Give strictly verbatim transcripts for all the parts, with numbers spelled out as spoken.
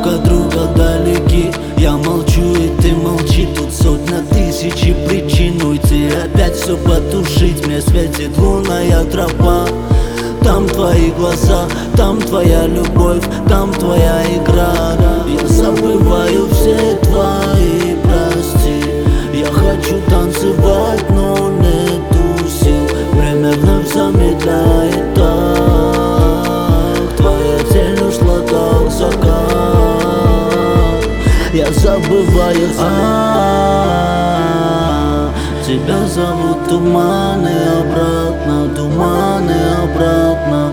друг от друга далеки. Я молчу и ты молчи, тут сотня тысячи причин уйти, опять все потушить. Мне светит лунная тропа. Там твои глаза, там твоя любовь, там твоя игра. Я забываю все твои прости. Я хочу танцевать, но нету сил. Время вновь замедляет так. Твоя тень ушла так в закат. Я забываю, а тебя зовут туманы обратно, туманы обратно.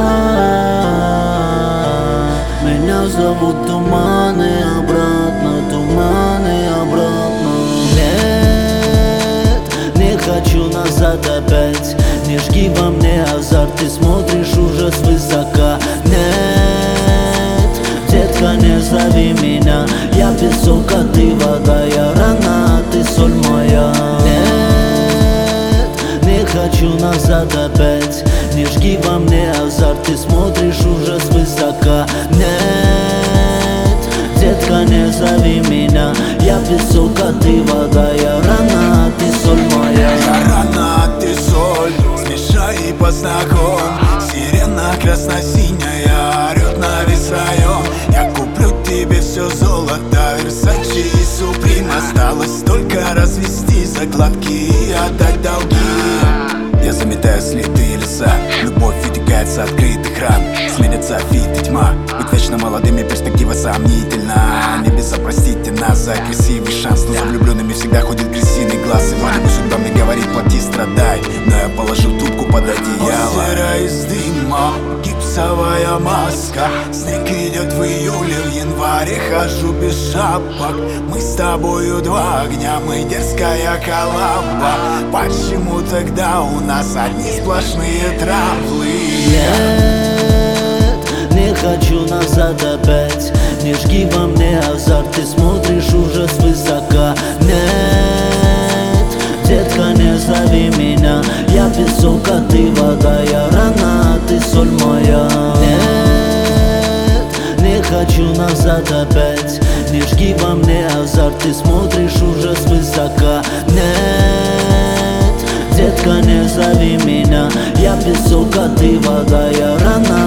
А меня зовут туманы обратно, туманы обратно. Нет, не хочу назад опять. Не жги во мне азарт, ты смотришь уже свысока. Нет, детка, не зови меня. Я песок, а ты вода, я рана, ты соль моя. Нет, не хочу назад опять. Не жги во мне азарт, ты смотришь уже свысока. Нет, детка, не зови меня. Я песок, а ты вода, я рана, ты соль моя. Я рана, ты соль, смешай по знаком. Сирена красно-синяя орёт на весь район. Я куплю тебе все золото, Версачи и Суприм. Осталось только развести закладки и отдать долги. Я заметаю следы леса, любовь вытекает с открытых ран. Сменятся фит и тьма, быть вечно молодыми перспектива сомнительна. Небеса, простите нас за красивый шанс, но за влюбленными всегда ходит крысиный глаз. И вроде бы судьба мне говорит, плати, страдай, но я положил трубку под одеяло. Озеро из дыма, гипсовая маска. Снег идет в июле, в январе хожу без шапок. Мы с тобою два огня, мы дерзкая коллаба. Почему тогда у нас одни сплошные травлы? Нет, не хочу назад опять. Не жги во мне азарт, ты смотришь уже свысока. Нет, детка, не зови меня. Я песок, а ты вода, я рана, ты соль моя. Нет, не хочу назад опять. Не жги во мне азарт, ты смотришь уже свысока. Нет, детка, не зови меня. Я песок, а ты вода, я рана,